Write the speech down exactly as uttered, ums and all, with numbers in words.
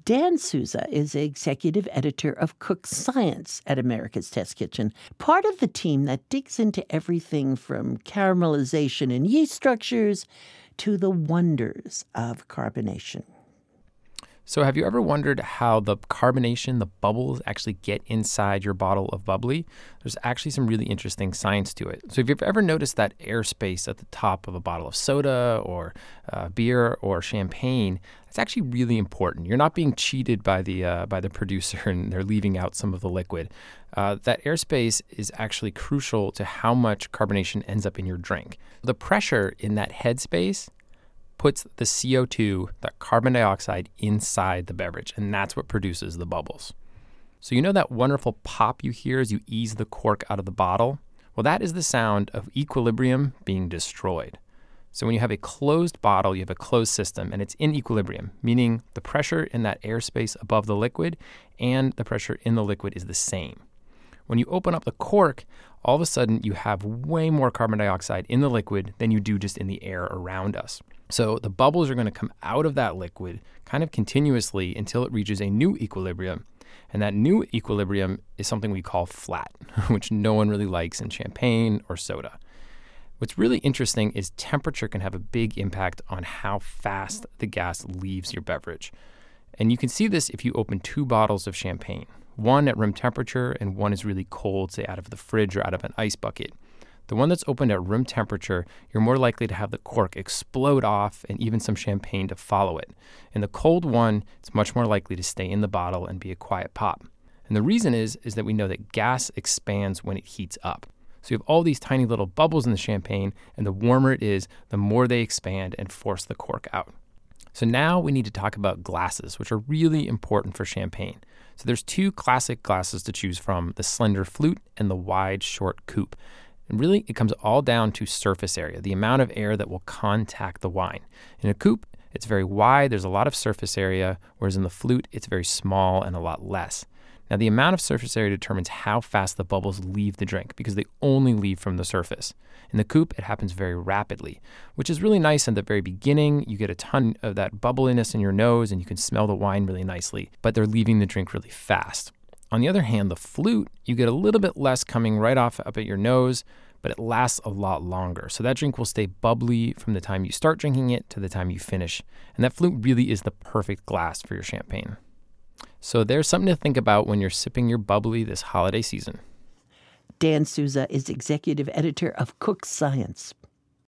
Dan Souza is executive editor of Cook Science at America's Test Kitchen, part of the team that digs into everything from caramelization and yeast structures to the wonders of carbonation. So have you ever wondered how the carbonation, the bubbles, actually get inside your bottle of bubbly? There's actually some really interesting science to it. So if you've ever noticed that airspace at the top of a bottle of soda or uh, beer or champagne, it's actually really important. You're not being cheated by the uh, by the producer and they're leaving out some of the liquid. Uh, that airspace is actually crucial to how much carbonation ends up in your drink. The pressure in that headspace puts the C O two, that carbon dioxide, inside the beverage, and that's what produces the bubbles. So you know that wonderful pop you hear as you ease the cork out of the bottle? Well, that is the sound of equilibrium being destroyed. So when you have a closed bottle, you have a closed system, and it's in equilibrium, meaning the pressure in that airspace above the liquid and the pressure in the liquid is the same. When you open up the cork, all of a sudden you have way more carbon dioxide in the liquid than you do just in the air around us. So the bubbles are going to come out of that liquid kind of continuously until it reaches a new equilibrium. And that new equilibrium is something we call flat, which no one really likes in champagne or soda. What's really interesting is temperature can have a big impact on how fast the gas leaves your beverage. And you can see this if you open two bottles of champagne, one at room temperature and one is really cold, say out of the fridge or out of an ice bucket. The one that's opened at room temperature, you're more likely to have the cork explode off and even some champagne to follow it. In the cold one, it's much more likely to stay in the bottle and be a quiet pop. And the reason is, is that we know that gas expands when it heats up. So you have all these tiny little bubbles in the champagne, and the warmer it is, the more they expand and force the cork out. So now we need to talk about glasses, which are really important for champagne. So there's two classic glasses to choose from, the slender flute and the wide, short coupe. And really, it comes all down to surface area, the amount of air that will contact the wine. In a coupe, it's very wide, there's a lot of surface area, whereas in the flute, it's very small and a lot less. Now, the amount of surface area determines how fast the bubbles leave the drink because they only leave from the surface. In the coupe, it happens very rapidly, which is really nice at the very beginning. You get a ton of that bubbliness in your nose and you can smell the wine really nicely, but they're leaving the drink really fast. On the other hand, the flute, you get a little bit less coming right off up at your nose, but it lasts a lot longer. So that drink will stay bubbly from the time you start drinking it to the time you finish. And that flute really is the perfect glass for your champagne. So there's something to think about when you're sipping your bubbly this holiday season. Dan Souza is executive editor of Cook Science.